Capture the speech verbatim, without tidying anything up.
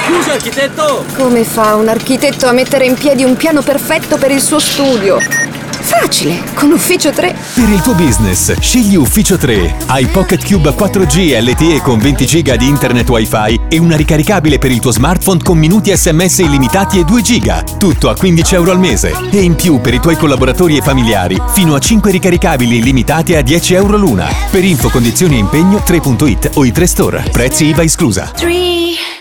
Scusa, architetto! Come fa un architetto a mettere in piedi un piano perfetto per il suo studio? Facile, con Ufficio tre. Per il tuo business, scegli Ufficio tre. Hai Pocket Cube quattro G L T E con venti giga di internet Wi-Fi e una ricaricabile per il tuo smartphone con minuti sms illimitati e due giga. Tutto a quindici euro al mese. E in più per i tuoi collaboratori e familiari, fino a cinque ricaricabili illimitati a dieci euro l'una. Per info, condizioni e impegno tre punto it o i tre store. Prezzi I V A esclusa. Three.